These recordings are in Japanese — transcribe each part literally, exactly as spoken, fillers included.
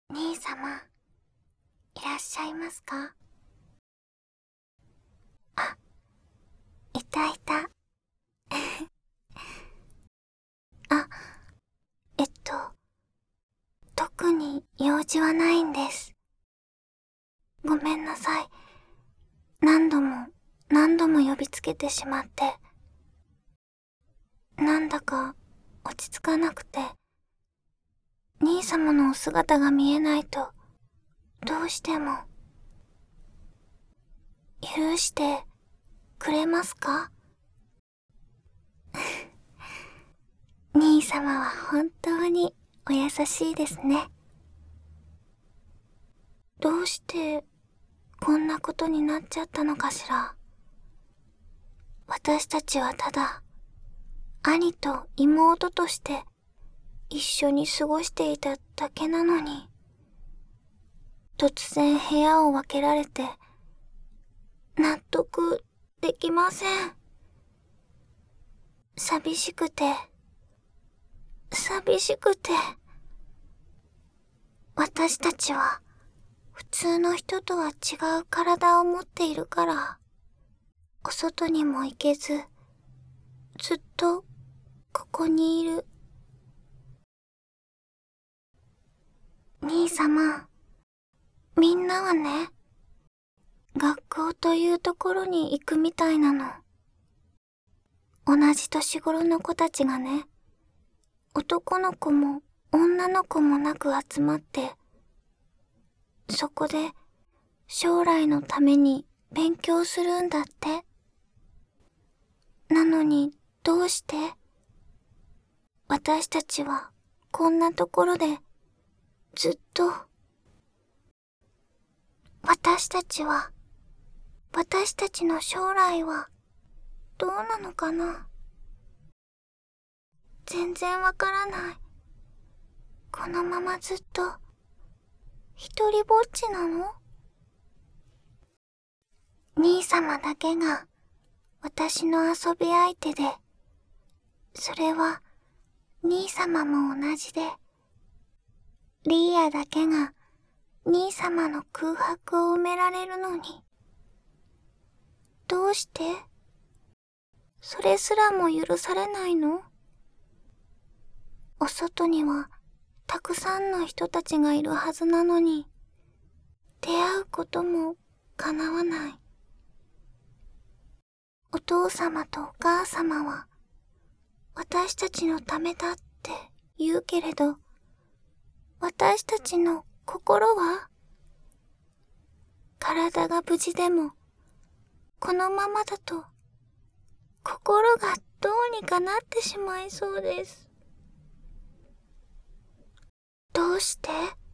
兄様、いらっしゃいますか？あ、いたいた。あ、えっと、特に用事はないんです。ごめんなさい。何度も何度も呼びつけてしまって。なんだか落ち着かなくて。兄様のお姿が見えないと、どうしても。許してくれますか？兄様は本当にお優しいですね。どうしてこんなことになっちゃったのかしら。私たちはただ兄と妹として一緒に過ごしていただけなのに、突然部屋を分けられて納得できません。寂しくて寂しくて。私たちは普通の人とは違う体を持っているから、お外にも行けず、ずっとここにいる。兄様、みんなはね、学校というところに行くみたいなの。同じ年頃の子たちがね、男の子も女の子もなく集まって、そこで将来のために勉強するんだって。なのにどうして私たちはこんなところでずっと。私たちは、私たちの将来はどうなのかな。全然わからない。このままずっと一人ぼっちなの？兄様だけが私の遊び相手で、それは兄様も同じで、リーヤだけが兄様の空白を埋められるのに、どうして？それすらも許されないの？お外にはたくさんの人たちがいるはずなのに、出会うことも叶わない。お父様とお母様は私たちのためだって言うけれど、私たちの心は？体が無事でもこのままだと心がどうにかなってしまいそうです。どうして？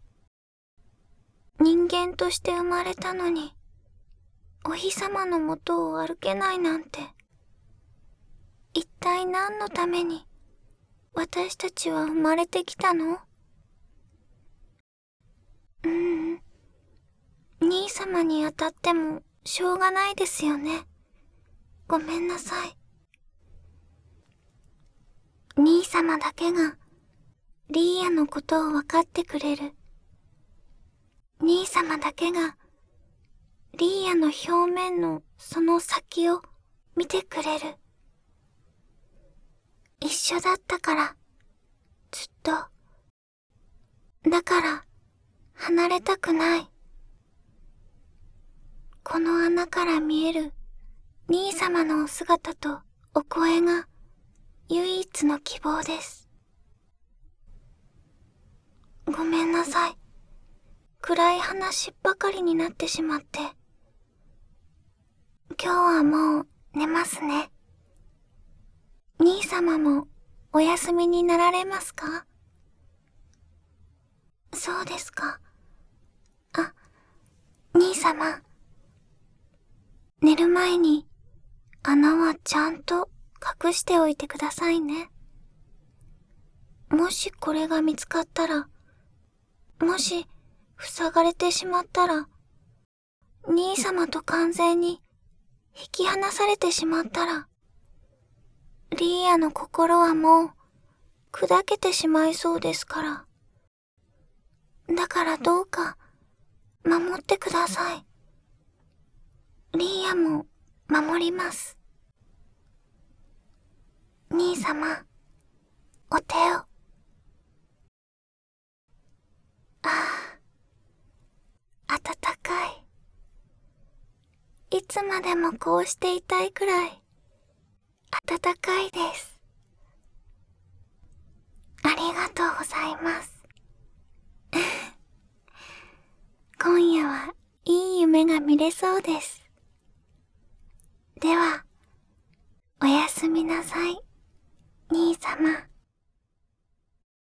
人間として生まれたのに、お日様のもとを歩けないなんて、一体何のために私たちは生まれてきたの？ううん、兄様に当たってもしょうがないですよね。ごめんなさい。兄様だけがリーヤのことを分かってくれる。兄様だけがリーヤの表面のその先を見てくれる。一緒だったから、ずっと。だから離れたくない。この穴から見える兄様のお姿とお声が唯一の希望です。ごめんなさい。暗い話ばかりになってしまって。今日はもう寝ますね。兄様もお休みになられますか？そうですか。あ、兄様。寝る前に穴はちゃんと隠しておいてくださいね。もしこれが見つかったら、もし塞がれてしまったら、兄様と完全に引き離されてしまったら、リーヤの心はもう砕けてしまいそうですから。 だからどうか、守ってください。リーヤも、守ります。兄様、お手を。ああ、暖かい。いつまでもこうしていたいくらい、暖かいです。ありがとうございます。今夜はいい夢が見れそうです。では、おやすみなさい、兄様。